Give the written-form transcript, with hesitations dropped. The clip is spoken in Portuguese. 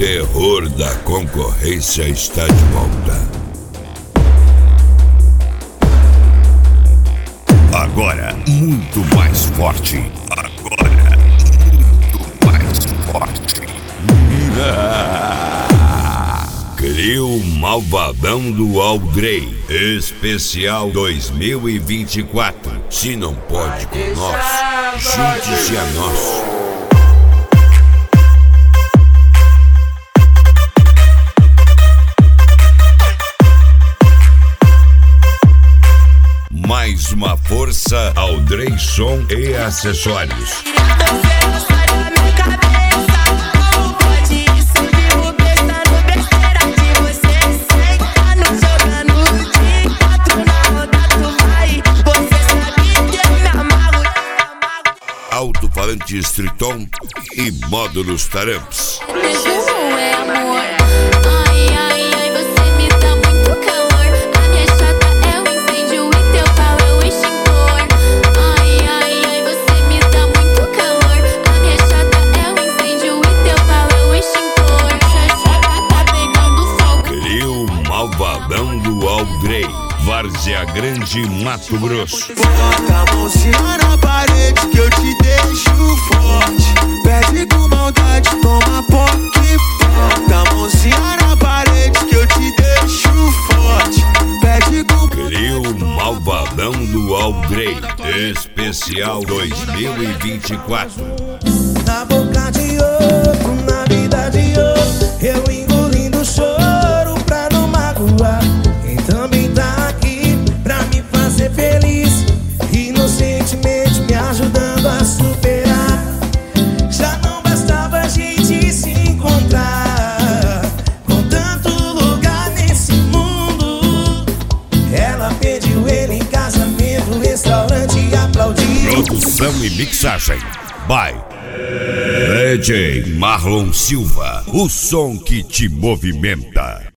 terror da concorrência está de volta. Agora, muito mais forte. Agora, muito mais forte. Crio Malvadão do Aldrey, especial 2024. Se não pode com nós, junte-se a nós. Mais uma força, Aldrey Som e Acessórios. Alto-falante Striton e módulos Taramps. Malvadão do Aldrey, Várzea Grande, Mato Grosso. Bota a mãozinha na parede que eu te deixo forte. Pede com maldade, toma POC. Bota a mãozinha na parede que eu te deixo forte. Pede com Crio Malvadão do Aldrey, especial 2024. Na boca de outro, na vida de outro, eu engolindo o choro pra não magoar. Quem também tá aqui pra me fazer feliz, inocentemente me ajudando a superar. Já não bastava a gente se encontrar, com tanto lugar nesse mundo. Ela pediu ele em casamento, restaurante e aplaudiu. Produção e mixagem by DJ Marlon Silva, o som que te movimenta.